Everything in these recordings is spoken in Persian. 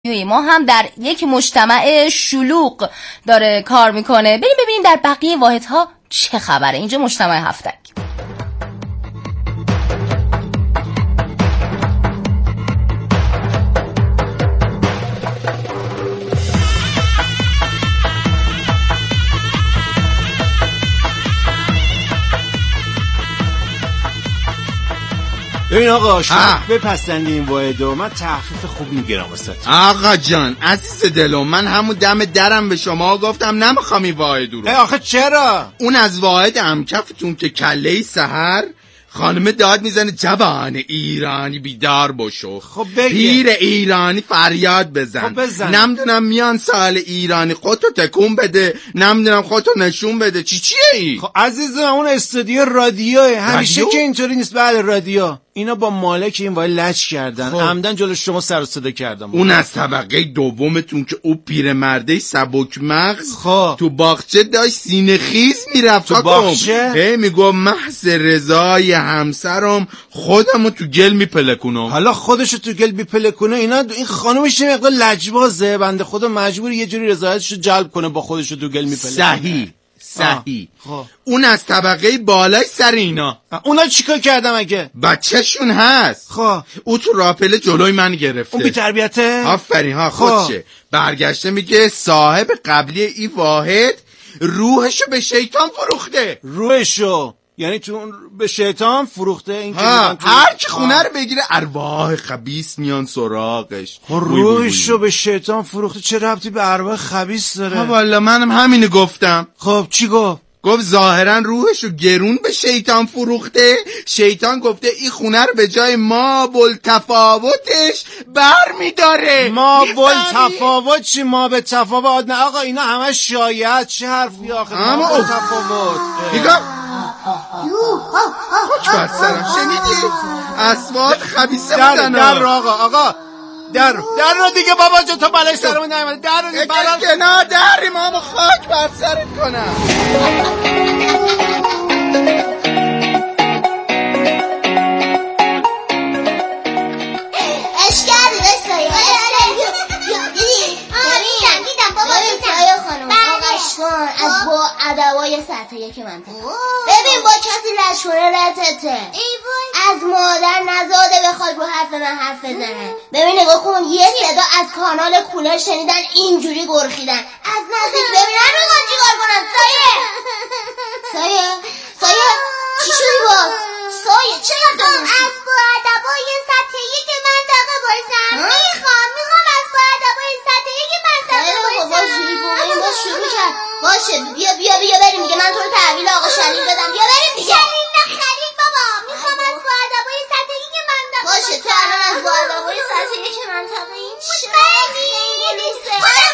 رادیویی ما هم در یک مجتمع شلوغ داره کار میکنه. بریم ببینیم در بقیه واحدها چه خبره. اینجا مجتمع هفتک. ببین آقا شما بپسندی این واحدو من تخفیف خوب میگیرم واسه آقا جان عزیز دلم، من همون دم درم به شما گفتم نمیخوام این واحدو رو. آخه چرا؟ اون از واحد همکفتون که کله سحر خانم داد میزنه جوان ایرانی بیدار باشو. خب بگه پیر ایرانی فریاد بزن. خب بزن. نمیدونم میان سال ایرانی خودتو تکون بده، نمیدونم خودتو نشون بده. چیه ای؟ خب عزیزم اون استودیو رادیوه همیشه که اینطوری نیست. بله رادیو اینا با مالک این وای لچ کردن عمدن جلو شما سر و صدا کردن. اون از طبقه دومتون که او پیرمرده سبک مغز تو باغچه داشت سینه خیز میرفت تو باغچه میگو محض رضای همسرم خودمو تو گل میپلکونم. حالا خودشو تو گل میپلکونه. این خانومش یه مقدار لجبازه، بنده خدا مجبور یه جوری رضایتشو جلب کنه با خودشو تو گل میپلکونه. صحیح. اون از طبقه بالای سر اینا. اونا چیکار کردم اگه؟ بچه‌شون هست. او تو راپله جلوی من گرفته. اون بی تربیته؟ آفرین خودشه. برگشته میگه صاحب قبلی این واحد روحشو به شیطان فروخته. روحشو یعنی تو به شیطان فروخته؟ این که هر کی خونه رو بگیره ارواح خبیث میان سراغش. روحشو به شیطان فروخته چه ربطی به ارواح خبیث داره؟ والا منم همینو گفتم. خب چی گفت؟ گفت ظاهرا روحشو گرون به شیطان فروخته. شیطان گفته این خونه رو به جای ما بلتفاوتش بر میداره. ما بلتفاوت چی؟ ما به تفاوت نه آقا، اینا همه شایعت. چه حرفی آخه؟ ما بلتفاوت نگاه خوش برسرم شنیدی؟ اصوات خبیثه بودن. در آقا در رو دیگه بابا جا تو بلای سرمون نیامده. در رو دیگه نه در مامو خاک بر سرت کنم. اشکردی بسایی دیدم بابا سایه خانم آقاش کن از با ادوای سطح یک منطقه. ببین با کسی لشونه رتته از مادر نزاده بخواد رو حرف من حرف بزنه. ببین نگاه کن یه صدا از کانال کولر شنیدن اینجوری گرخیدن از نزدیک. ببین نمیخوان چیکار کنن. سایه چی شدی باز؟ سایه چرا دارم از با ادوای سطح یک منطقه باشم. میخوام از با ادوای سطح یک منطقه باشم. شروع کرد. باشه بیا بریم دیگه. من تو رو تحویل آقا شلیل بدم. بیا بریم دیگه. شلیل نخرید بابا. میخوام از با ادوای سطح یک منطقه باشه. تو الان از با ادوای سطح یک منطقه این خیلی نیسته.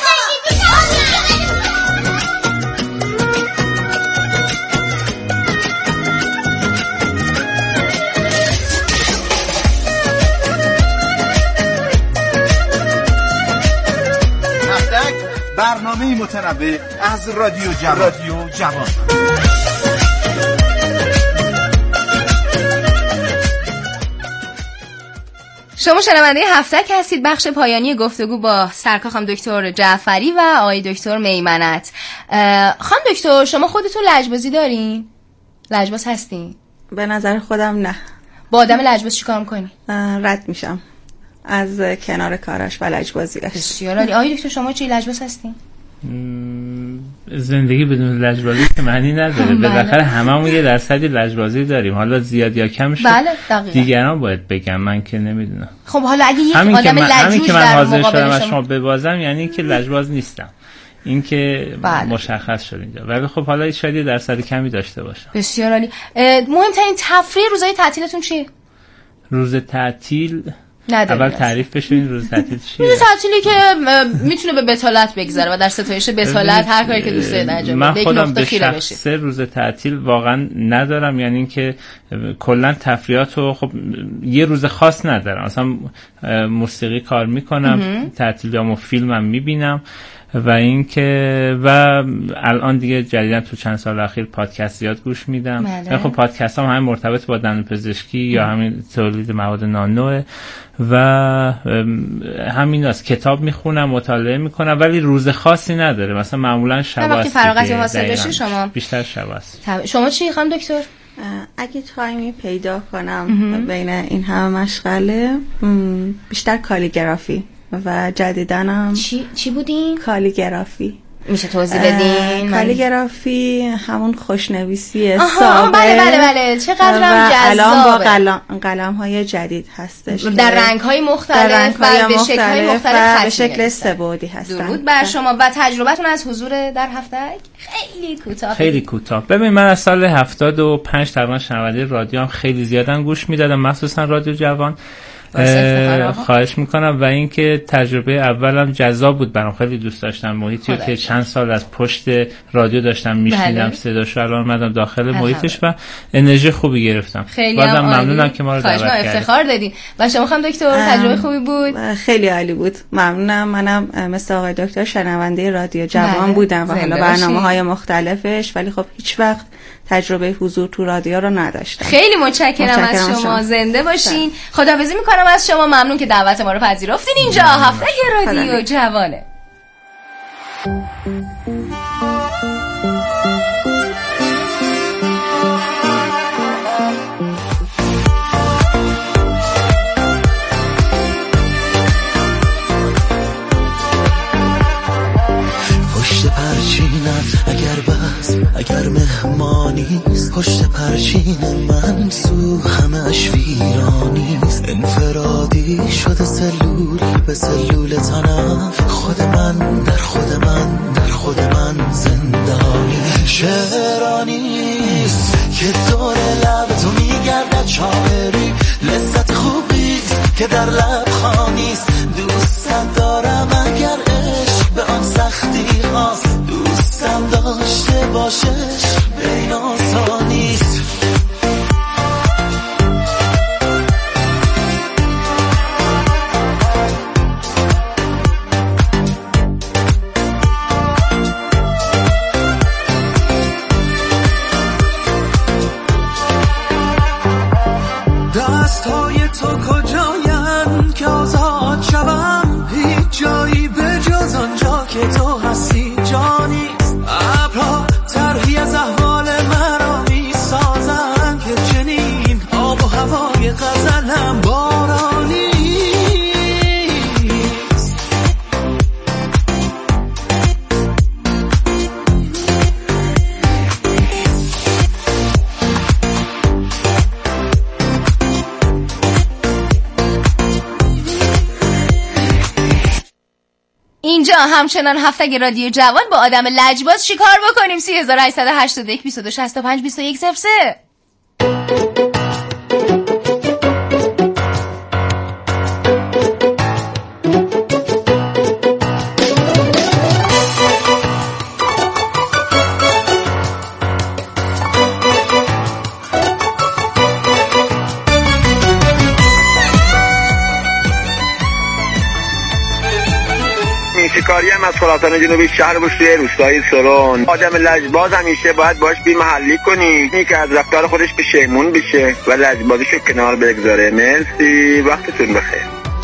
برنامه متنوع از رادیو جوان. شما شنونده هفتک هستید. بخش پایانی گفتگو با سرکار خانم دکتر جعفری و آقای دکتر میمنت. خانم دکتر شما خودتون لجبازی دارین؟ لجباز هستین؟ به نظر خودم نه. با آدم لجباز چیکار می‌کنی؟ رد میشم از کنار کاراش و لجبازیش. بسیار عالی. آقای دکتر شما چی لجباز هستین؟ زندگی بدون لجبازی که معنی نداره. بالاخره هممون یه درصدی لجبازی داریم، حالا زیاد یا کمش دیگران باید بگم، من که نمیدونم. خب حالا اگه یک آدم لجوج که من حاضر شدم از شما ببازم یعنی که لجباز نیستم، این که مشخص شد اینجا. ولی خب حالا شاید یه درصد کمی داشته باشم. بسیار عالی. مهمترین تفریح روزهای تعطیلتون چیه؟ روز تعطیل نداریم. اول تعریف بشین روز تعطیل چیه؟ روز تعطیلی که میتونه به بتالت بگذره و در ستایش بتالت هر کاری که دوست دارید انجام بدید. من خودم به شخص روز تعطیل واقعا ندارم، یعنی اینکه کلا تفریحاتو خب یه روز خاص ندارم. مثلا موسیقی کار میکنم، تعطیلیامو فیلمم میبینم، و اینکه و الان دیگه جدیدا تو چند سال اخیر پادکست زیاد گوش میدم. خب پادکست هم مرتبط با دندونپزشکی یا همین تولید مواد نانو و همین است. کتاب میخونم، مطالعه میکنم، ولی روز خاصی نداره. مثلا معمولا شب وقتی فراغت حاصل بشه شما بیشتر شب است. شما چی خانم دکتر؟ اگه تایمی پیدا کنم بین این همه مشغله، بیشتر کالیگرافی و جدیدنم چی بودین؟ کالیگرافی. میشه توضیح بدین؟ کالیگرافی همون خوشنویسی ساده. بله چقدرم جذابه. الان با قلم‌های جدید هستش در رنگ‌های مختلف و به شکل‌های مختلف به شکل سه‌بعدی هستن. درود بر شما. و تجربتون از حضور در هفته خیلی کوتاه. ببین من از سال 75 تقریبا شنونده رادیو هم خیلی زیادن گوش میدادم، مخصوصا رادیو جوان. خواهش میکنم. و اینکه تجربه اولم جذاب بود برام، خیلی دوست داشتم محیطی که چند سال از پشت رادیو داشتم میشنیدم صداشو، الان اومدم داخل محیطش و انرژی خوبی گرفتم. بازم ممنونم که ما رو دعوت کردید. افتخار دادین. و شما خانم دکتر تجربه خوبی بود؟ خیلی عالی بود. ممنونم. منم مثل آقای دکتر شنونده رادیو جوان بودم و حالا برنامه‌های مختلفش، ولی خب هیچ وقت تجربه حضور تو رادیو رو نداشتم. خیلی متشکرم از شما. زنده باشین. خداحافظی میکنم از شما. ممنون که دعوت ما رو پذیرفتین. اینجا هفته رادیو جوانه. پشت پرچینت اگر بس اگر مهمانیست، پشت پرچین من سو همه اش ویرانیست. انفرادی شده سلول به سلول تنم، خود من در خود من در خود من زندانی. شعرانیست که دور لب تو میگرده چاوری، لذت خوبیست که در لب خانیست. دوستم دارم اگر عشق به آن سختی هاست، دوستم داشته باشش بین آسانیست. دستای تو کجاین که آزاد شوم، هیچ جایی به جز آنجا که تو هستی جانیست. ابرها طرحی از احوال مرا می سازن که چنین آب و هوای غزلم بارانی. اینجا همچنان هفته رادیو جوان با آدم لجباز چی کار بکنیم؟ 3881 2265 2103. کاری هم از خراسان جنوبی شهر بوشوی روستای سرون. آدم لجباز همیشه باید باش بی محلی کنی، این که از رفتار خودش پشیمون بشه و لجبازیشو کنار بگذاره. مرسی، وقتتون بخیر.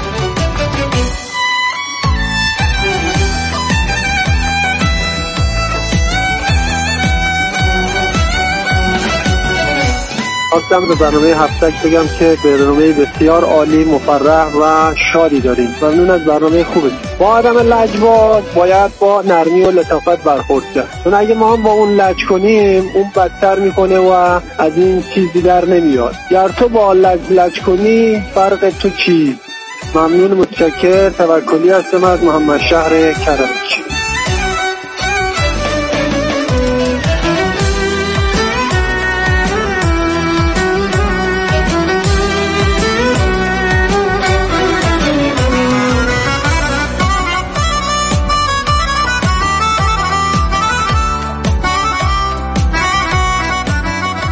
خواستم به برنامه هفتک بگم که برنامه بسیار عالی، مفرح و شادی داریم. ممنون از برنامه خوبه. با آدم لجباز باید با نرمی و لطافت برخورد کرد، چون اگه ما هم با اون لج کنیم اون بدتر میکنه و از این چیزی در نمیاد. گر تو با لج کنی فرق تو چی؟ ممنون، متشکر. توکلی هستم از محمد شهر کرج.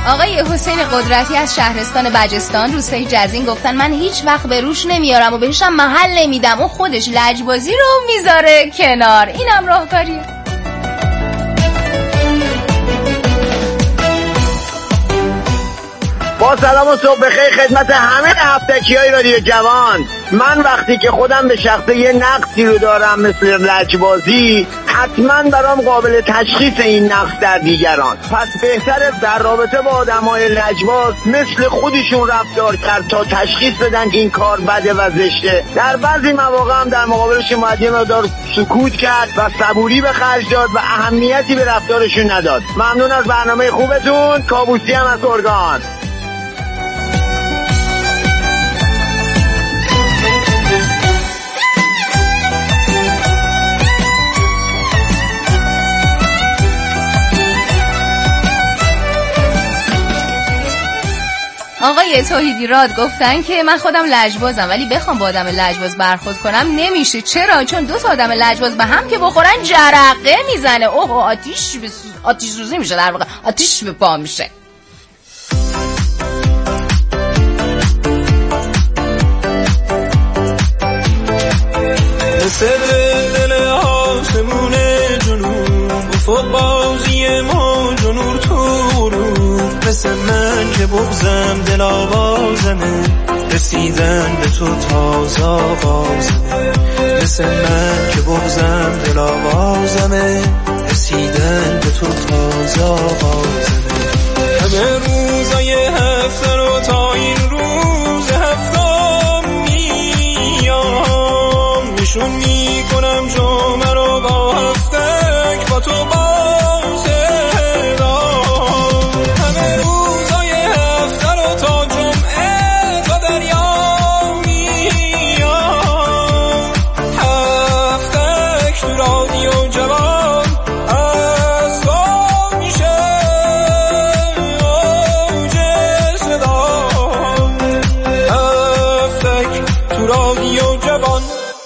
آقای حسین قدرتی از شهرستان بجستان روستای جزین گفتن من هیچ وقت به روش نمیارم و بهشم محل نمیدم، اون خودش لجبازی رو میذاره کنار. اینم راهکاریه. با سلام و صبح بخیر خدمت همه هفتگی‌های رادیو جوان. من وقتی که خودم به شخصه یه نقصی رو دارم مثل لجبازی، حتما برام قابل تشخیص این نقص در دیگران. پس بهتره در رابطه با آدمای لجباز مثل خودشون رفتار کرد تا تشخیص بدن این کار بده و زشته. در بعضی مواقع هم در مقابلشون باید یه مقدار سکوت کرد و صبوری به خرج داد و اهمیتی به رفتارشون نداد. ممنون از برنامه خوبتون. کابوسی هم از گرگان. آقای توحیدی راد گفتن که من خودم لجبازم ولی بخوام با آدم لجباز برخورد کنم نمیشه. چرا؟ چون دو تا آدم لجباز به هم که بخورن جرقه میزنه. اوه آتیش سوزی میشه، در واقع آتیش به پا میشه. مثل دل آسمون جنوب افق بازی موج و نور تو رو، مثل من که بغزم دل آوازمه رسیدن به تو تازه آغازمه، مثل من که بغزم دل آوازمه رسیدن به تو تازه آغازمه. همه روزای هفته رو تا این روز هفتم میام نشون میکنم جمعه رو با هفتک با تو باز دام. همه روزای هفته رو تا جمعه تا دریا میام، هفتک تو رادیو جوان از تو میشه اوج صدا، هفتک تو رادیو جوان.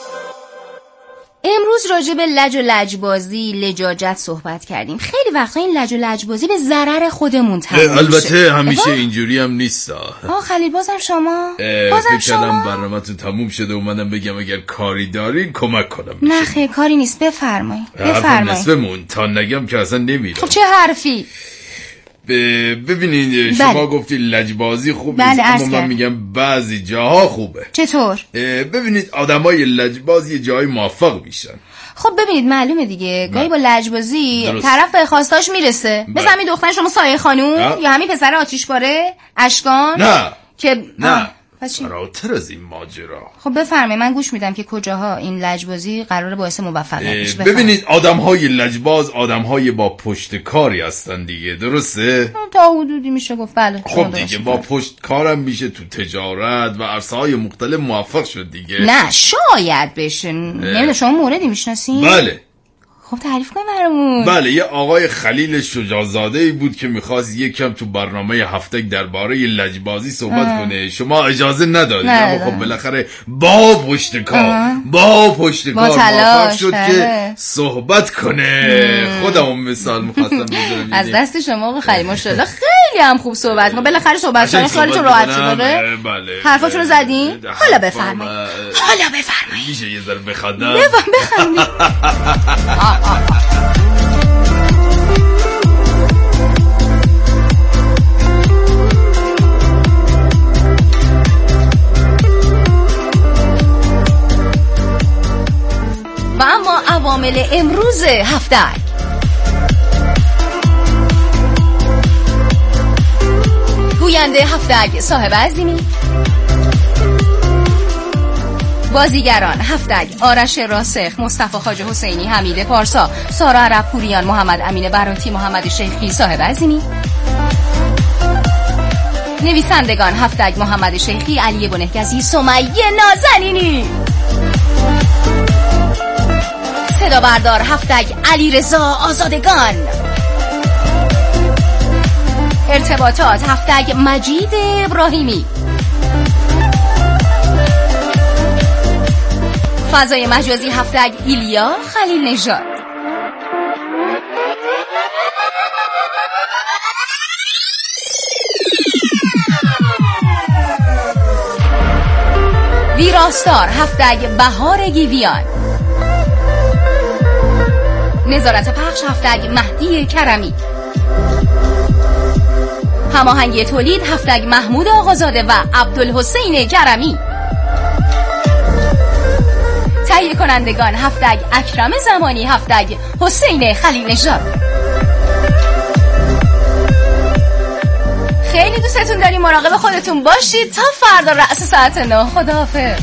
امروز راجع به لج و لجبازی، لجاجت صحبت کردیم. خیلی وقتا این لج و لجبازی به ضرر خودمون تموم میشه. البته همیشه اینجوری هم نیست. خلیل بازم شما فکرم برنامه‌تون تموم شده اومدم بگم اگر کاری دارین کمک کنم. نه خیلی کاری نیست، بفرمایید. نصفمون تا نگم که اصلا نمیرم. خب چه حرفی؟ ببینید شما گفتید لجبازی خوب نیست، اما من میگم بعضی جاها خوبه. چطور؟ ببینید آدمای لجباز یه جای موفق میشن. خب ببینید معلومه دیگه گاهی با لجبازی طرف به خواستاش میرسه. مثل همین دختر شما سایه خانوم یا همین پسر آتیشباره اشکان. نه فراتر از این ماجرا. خب بفرمایید من گوش میدم که کجاها این لجبازی قراره باعث موفقیت بشه. ببینید آدم‌های لجباز آدم‌های با پشتکاری هستن دیگه، درسته؟ تا حدودی میشه گفت بله. خب دیگه با پشتکارم میشه تو تجارت و عرصه‌های مختلف موفق شد دیگه. نه شاید بشه. نمیدونم شما موردی میشناسین؟ بله. خب تعریف کنیم برامون. بله یه آقای خلیل شجاع‌زاده‌ای بود که میخواست یکم تو برنامه هفتگ درباره لجبازی صحبت کنه. شما اجازه ندادید، اما خب بالاخره با پشتکار موفق شد که صحبت کنه. خودم مثال می‌خواستم بزنم از دست شما آقای خلیل ماشاءالله خیلی هم خوب صحبت کنید. بالاخره صحبت کردن خیالتون راحت شده. بله حرفاتون رو زدین؟ حالا بفرمایید. میشه یه ذره بخندم؟ بخندید. و اما عوامل امروز هفته گوینده هفتگ صاحب عظیمی، بازیگران هفتگ آرش راسخ، مصطفی خواجه حسینی، حمید پارسا، سارا عربپوریان، محمد امین براتی، محمد شیخی صاحب عظیمی. نویسندگان هفتگ محمد شیخی، علی بنهگزی، سمیه نازنینی. صدا بردار هفتگ علیرضا آزادگان. ارتباطات هفتگ مجید ابراهیمی. فضای مجازی هفتگ ایلیا خلیل نژاد. ویراستار هفتگ بهار گیویان. نظارت پخش هفتگ مهدی کرمی. هماهنگی تولید هفتگ محمود آقازاده و عبدالحسین کرمی. تهیه کنندگان هفتگ اکرم زمانی، هفتگ حسین خلیل نژاد. خیلی دوستتون داریم، مراقب خودتون باشید. تا فردا رأس ساعت 9. خداحافظ.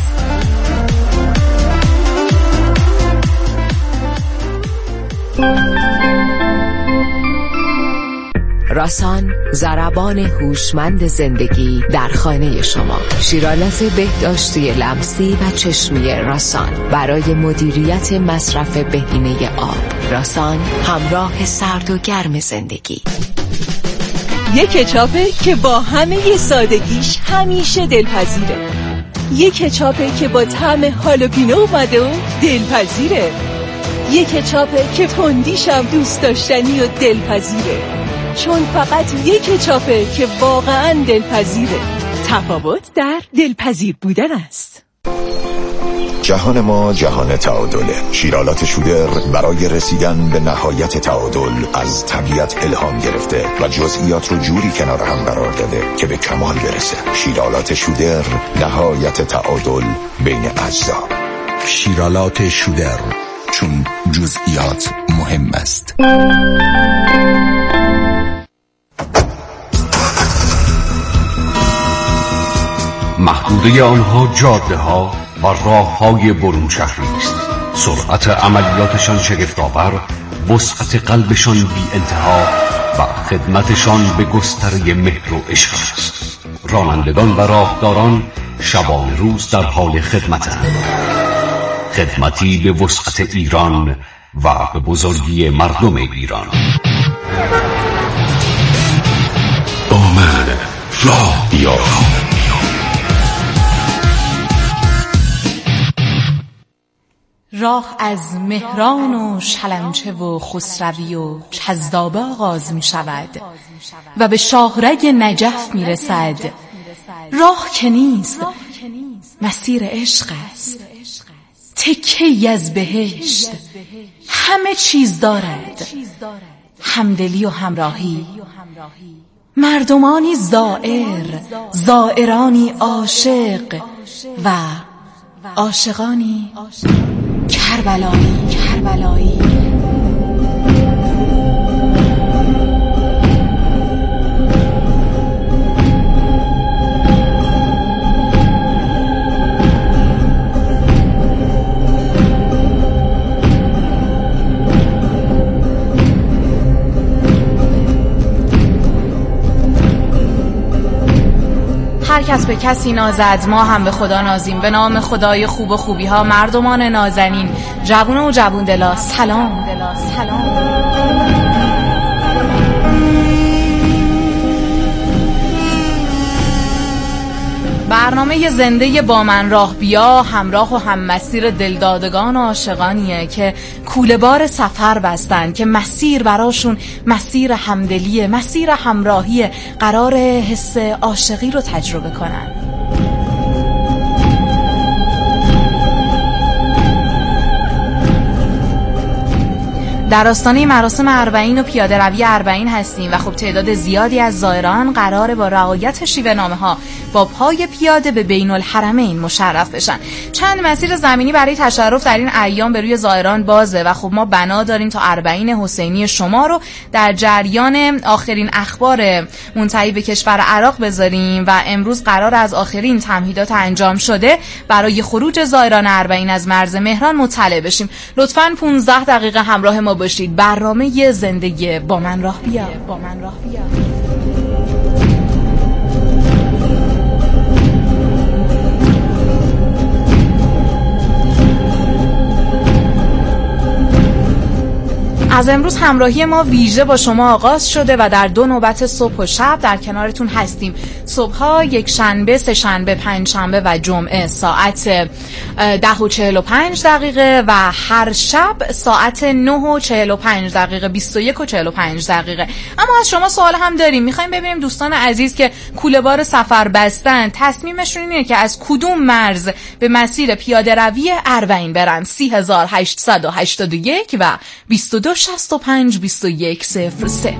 راسان، ضربان هوشمند زندگی در خانه شما. شیرالات بهداشتی لمسی و چشمی راسان برای مدیریت مصرف بهینه آب. راسان، همراه سرد و گرم زندگی. یک کچاپه که با همه سادگیش همیشه دلپذیره. یک کچاپه که با طعم هالوپینو اومده و دلپذیره. یک کچاپه که تندیش هم دوست داشتنی و دلپذیره. چون فقط یک کچاپه که واقعا دلپذیره. تفاوت در دلپذیر بودن است. جهان ما جهان تعادله. شیرالات شودر برای رسیدن به نهایت تعادل از طبیعت الهام گرفته و جزئیات رو جوری کنار هم قرار داده که به کمال برسه. شیرالات شودر، نهایت تعادل بین اجزا. شیرالات شودر، چون جزئیات مهم است. محدوده آنها جاده ها و راه های برون شهری است. سرعت عملیاتشان شگفت‌آور، وسعت قلبشان بی انتها و خدمتشان به گستره مهر و عشق است. رانندگان و راهداران شبان روز در حال خدمتند. خدمتی به وسعت ایران و به بزرگی مردم ایران. آمد راه بیا. راه از مهران و شلمچه و خسروی و چزدابه آغاز می شود و به شاهرگ نجف می رسد. راه که نیست، مسیر عشق است. تکه‌ای از بهشت همه چیز دارد، همدلی و همراهی. مردمانی زائر، زائرانی عاشق و عاشقانی کربلایی. هر کس به کسی نازد، ما هم به خدا نازیم. به نام خدای خوب و خوبی ها، مردمان نازنین، جوون و جوون دلا، سلام. برنامه زنده با من راه بیا همراه و هم مسیر دلدادگان و عاشقانیه که کوله بار سفر بستن، که مسیر براشون مسیر همدلیه، مسیر همراهیه، قرار حس عاشقی رو تجربه کنن. در آستانه مراسم 40 و پیاده روی 40 هستیم و خب تعداد زیادی از زائران قراره با رعایت شیوه نامه ها با پای پیاده به بین الحرمین مشرف بشن. چند مسیر زمینی برای تشرف در این ایام به روی زائران بازه و خب ما بنا داریم تا 40 حسینی شما رو در جریان آخرین اخبار منتهی به کشور عراق بذاریم و امروز قرار از آخرین تمهیدات انجام شده برای خروج زائران 40 از مرز مهران مطلع بشیم. لطفاً 15 دقیقه همراه ما باشید. برنامه زندگی با من راه بیا. از امروز همراهی ما ویژه با شما آغاز شده و در 2 نوبت صبح و شب در کنارتون هستیم. صبح‌ها یک شنبه، سه شنبه، پنج شنبه و جمعه ساعت 10:45 و هر شب ساعت 9:45 21:45. اما از شما سوال هم داریم، میخوایم ببینیم دوستان عزیز که کوله بار سفر بستن تصمیمشون اینه که از کدوم مرز به مسیر پیاده روی اربعین برن. 3881 و 2265-2103.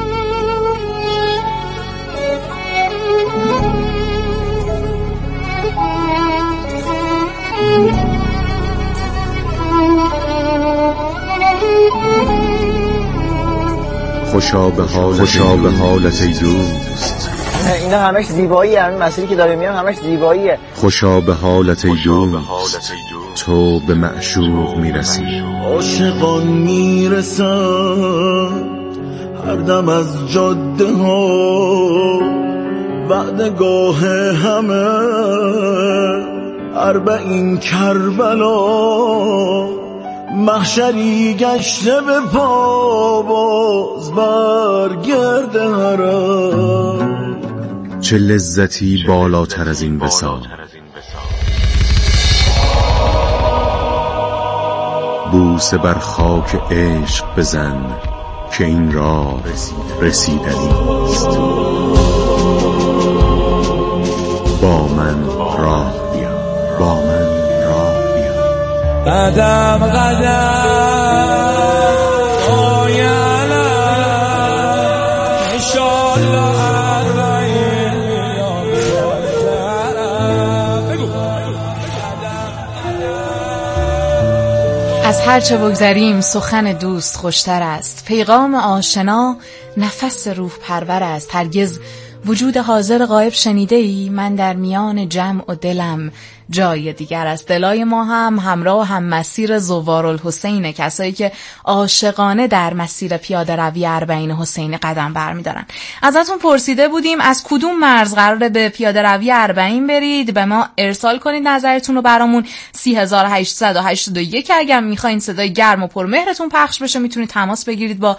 خوشا به حالت ای دوست، اینا همش زیبایی، همین مسیری که داره میام همش زیباییه. خوشا به حالت ای دوست، تو به معشوق میرسی. عاشقان میرسن هر دم از جاده ها، وعدگاه همه اربعین کربلا، محشری گشته به پا باز برگرد حرم. چه لذتی بالاتر از این وصال، بوسه بر خاک عشق بزن که این راه رسیدنی است. با من راه بیا، با من راه بیا. قدم قدم آینه انشالله از هرچه بگذریم سخن دوست خوشتر است، پیغام آشنا نفس روح پرور است. هرگز وجود حاضر غایب شنیده ای؟ من در میان جمع و دلم جای دیگر است. دلای ما هم همراه هم مسیر زوارالحسینه، کسایی که عاشقانه در مسیر پیاده روی اربعین حسینی قدم برمیدارن. ازتون پرسیده بودیم از کدوم مرز قراره به پیاده روی اربعین برید، به ما ارسال کنید نظرتون رو برامون. 3881 اگر میخواین صدای گرم و پرمهرتون پخش بشه میتونید تماس بگیرید با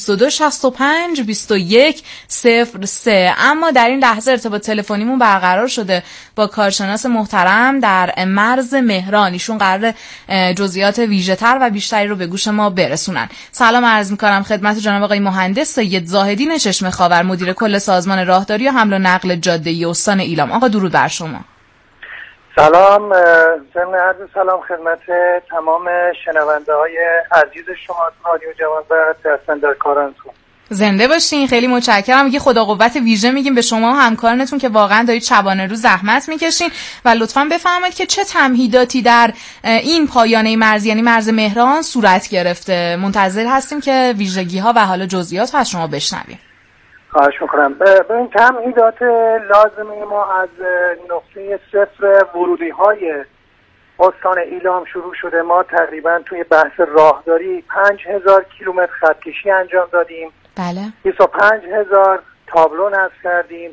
2265-2103. اما در این لحظه ارتباط تلفنیمون برقرار شده با کارشناس محترم در مرز مهران. ایشون قراره جزئیات ویژه‌تر و بیشتری رو به گوش ما برسونن. سلام عرض می‌کنم خدمت جناب آقای مهندس سید زاهدین چشمه خاور، مدیر کل سازمان راهداری و حمل و نقل جاده‌ای استان ایلام. آقا درود بر شما. سلام، ضمن عرض سلام خدمت تمام شنونده‌های عزیز شما رادیو جوان و هستن در کارانتون. زنده باشین، خیلی متشکرم. میگه خدا قوت ویژه میگیم به شما و همکارانتون که واقعا دارید شبانه روز زحمت میکشین و لطفاً بفرمایید که چه تمهیداتی در این پایانه مرز یعنی مرز مهران صورت گرفته. منتظر هستیم که ویژگی‌ها و حالا جزئیات از شما بشنویم. خواهش میکنم. به این تمهیدات لازمه ما از نقطه صفر ورودی‌های استان ایلام شروع شده. ما تقریبا توی بحث راهداری 5000 کیلومتر خطکشی انجام دادیم. بله. 25000 تابلو نصب کردیم.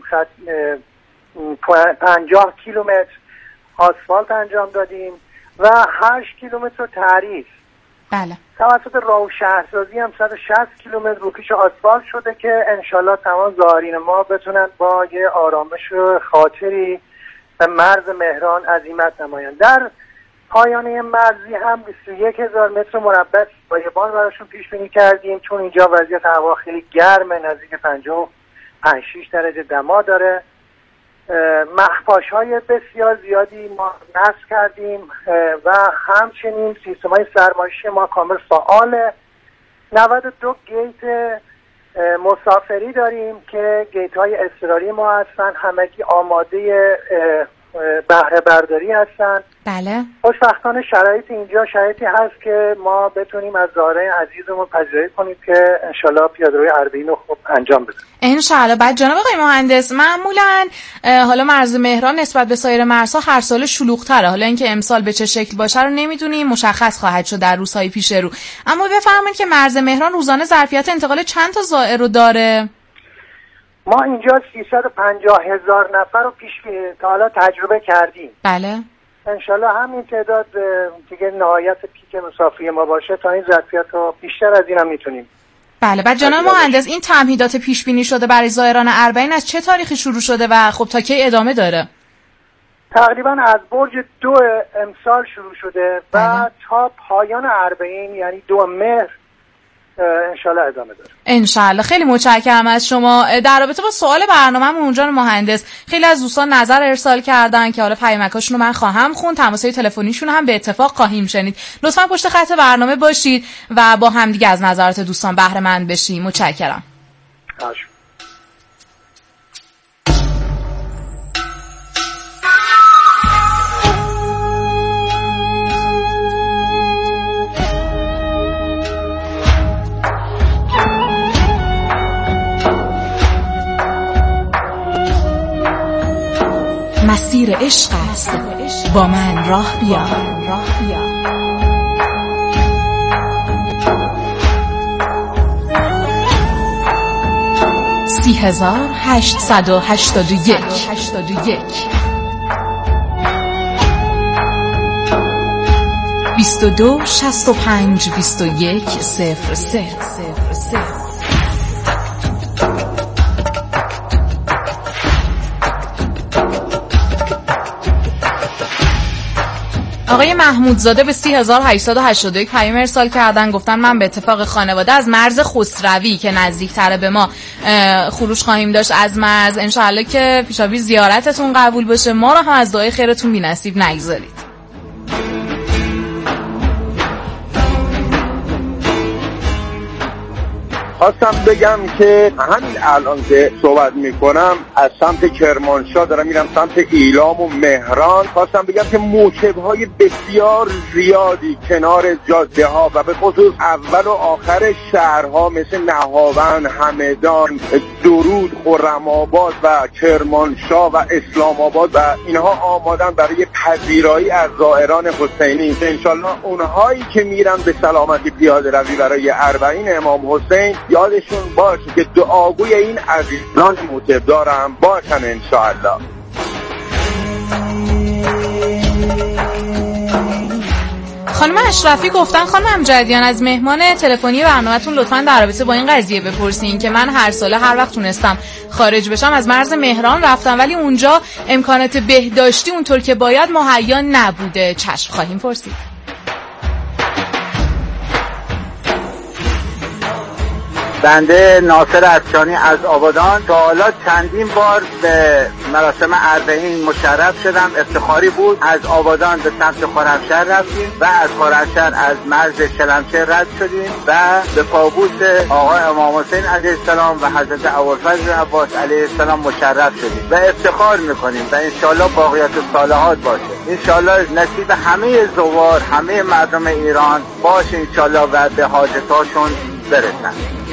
50 کیلومتر آسفالت انجام دادیم و 8 کیلومتر تعریف. بله. توسط راه و شهرسازی هم 160 کیلومتر روکش آسفالت شده که انشالله تمام زائرین ما بتونن با یه آرامش و خاطری به مرز مهران عزیمت نمایند. در پایانه مرزی هم 21000 متر مربع سایبان براشون پیش بینی کردیم، چون اینجا وضعیت هوا خیلی گرمه، نزدیک 55-6 درجه دما داره. مخفاش‌های بسیار زیادی ما نصب کردیم و همچنین سیستم‌های سرمایشی ما کامل فعاله. 92 گیت مسافری داریم که گیت‌های اضطراری ما هستن، همگی آماده بهره برداری هستن. بله. خوشبختانه شرایط اینجا شرایطی هست که ما بتونیم از زائرین عزیزمون پذیرایی کنیم که انشالله پیاده‌روی اربعین رو خوب انجام بدیم. انشالله. بعد جناب آقای مهندس، معمولا حالا مرز مهران نسبت به سایر مرزها هر سال شلوغ‌تره، حالا اینکه امسال به چه شکل باشه رو نمیدونیم، مشخص خواهد شد در روزهای پیش رو. اما بفرمایید که مرز مهران روزانه ظرفیت انتقال چند تا زائر رو داره؟ ما اینجا 350,000 نفر رو تا حالا تجربه کردیم. بله. انشالله همین تعداد دیگه نهایت پیک مسافری ما باشه. تا این ظرفیت رو بیشتر از این هم میتونیم. بله. بعد جناب مهندس این تمهیدات پیش بینی شده برای زائران اربعین از چه تاریخی شروع شده و خب تا کی ادامه داره؟ تقریبا از برج 2 امسال شروع شده و تا پایان اربعین یعنی 2 مهر انشالله ادامه داره. انشالله. خیلی متشکرم از شما. در رابطه با سوال برنامه‌مون اونجا مهندس، خیلی از دوستان نظر ارسال کردن که حالا پیامکاشون رو من خواهم خوند، تماس‌های تلفنیشون هم به اتفاق خواهیم شنید. لطفاً پشت خط برنامه باشید و با همدیگه از نظرات دوستان بهره مند بشیم. متشکرم. مسیر عشق است، با من راه بیا. 3881 22 65 21 03. آقای محمودزاده به 3881 پیام ارسال کردن، گفتن من به اتفاق خانواده از مرز خسروی که نزدیکتره به ما خروج خواهیم داشت از مرز. انشاءالله که پیشاپیش زیارتتون قبول بشه، ما رو هم از دعای خیرتون بی نصیب نگذارید. خواستم بگم که همین الان که صحبت میکنم از سمت کرمانشاه دارم میرم سمت ایلام و مهران. خواستم بگم که موکب‌های بسیار زیادی کنار جاده ها و به خصوص اول و آخر شهرها مثل نهاوند، همدان، درود، خرم‌آباد و کرمانشاه و اسلام آباد و اینها آمادن برای پذیرایی از زائران حسینی. انشالله اونهایی که میرن به سلامتی پیاده روی برای اربعین امام حسین یادشون باشه که دعاگوی این عزیزان موکب دارم باشن انشاءالله. خانم اشرفی گفتن خانم امجدیان از مهمان تلفنی برنامه‌تون لطفاً در رابطه با این قضیه بپرسین که من هر ساله هر وقت تونستم خارج بشم از مرز مهران رفتم ولی اونجا امکانات بهداشتی اونطور که باید مهیا نبوده. چشم خواهیم پرسید. بنده ناصر ارچانی از آبادان تا حالا چندین بار به مراسم اربعین مشرف شدم، افتخاری بود. از آبادان به سمت خرمشهر رفتیم و از خرمشهر از مرز شلمچه رد شدیم و به پابوس آقای امام حسین علیه السلام و حضرت ابوالفضل عباس علیه السلام مشرف شدیم و افتخار میکنیم و انشالله باقیات الصالحات باشه. انشالله نصیب همه زوار، همه مردم ایران باشه انشالله و به حاجتاشون برسن.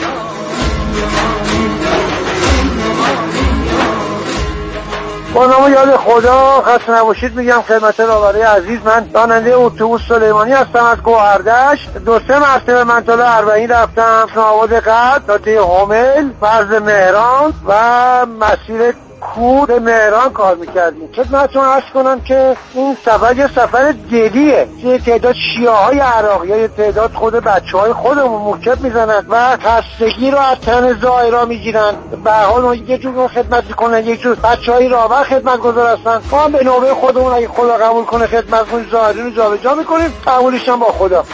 با نام یاد خدا خسته نباشید میگم خدمت راهبرای عزیز. من راننده اتوبوس سلیمانی هستم از گوهردشت. 2-3 مرتبه من تا اربعین رفتم، آباد قد تا ته حمل، مرز مهران و مسیر کور به مهران کار میکردیم. خدمتتون عرض کنم که این سفر یه سفر دلیه. یه تعداد شیعه‌های عراقی، یه تعداد خود بچه‌های خودمون موکب میزنن و خستگی رو از تن زائرا میگیرن. به هر حال یه جور خدمت میکنن، یه جور بچه‌های راهبر خدمتگزار هستن. ما به نوبه خودمون اگه خدا قبول کنه خدمتتون زائرین رو جابجا میکنیم، قبولش هم با خدا.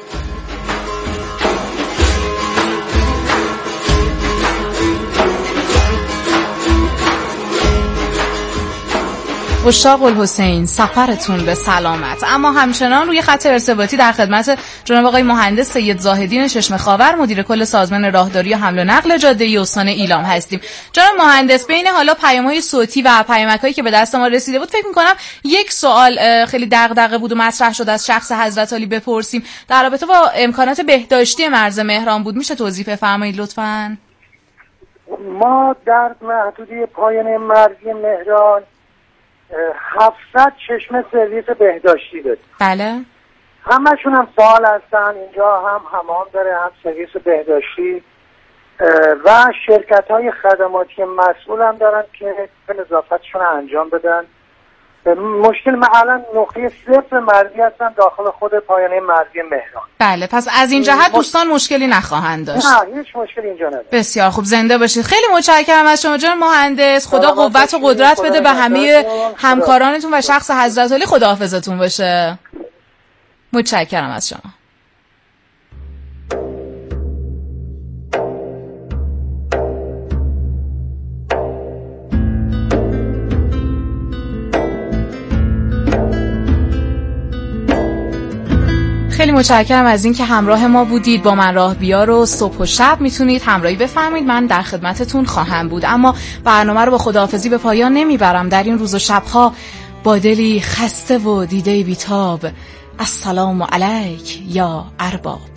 اشاق الحسین سفرتون به سلامت. اما همچنان روی خط ارتباطی در خدمت جناب آقای مهندس سید زاهدین چشم خاور مدیر کل سازمان راهداری و حمل و نقل جاده استان ایلام هستیم. جناب مهندس بین حالا پیام‌های صوتی و پیامک‌هایی که به دست ما رسیده بود فکر می‌کنم یک سوال خیلی دغدغه بود و مطرح شد از شخص حضرت علی بپرسیم در رابطه با امکانات بهداشتی مرز مهران بود. میشه توضیح بفرمایید لطفاً؟ ما در محدوده پایان مرزی مهران 700 چشمه سرویس بهداشتی داریم. بله. همشون هم فعال هستن. اینجا هم حمام داره، هم سرویس بهداشتی و شرکت های خدماتی مسئول هم دارن که نظافتشون انجام بدن. مشکل من الان نقطه صفر مرزی هستم داخل خود پایانه مرزی مهران. بله، پس از این جهت دوستان مشکلی نخواهند داشت. نه، هیچ مشکلی اینجا نداره. بسیار خوب، زنده باشید. خیلی متشکرم از شما جناب مهندس. خدا قوت و قدرت بده به همه همکارانتون و شخص حضرت علی. خداحافظتون باشه. متشکرم از شما. خیلی متشکرم از این که همراه ما بودید. با من راه بیا رو صبح و شب میتونید همراهی بفرمایید، من در خدمتتون خواهم بود. اما برنامه رو با خداحافظی به پایان نمیبرم. در این روز و شبها با دلی خسته و دیده بیتاب، السلام علیک یا ارباب.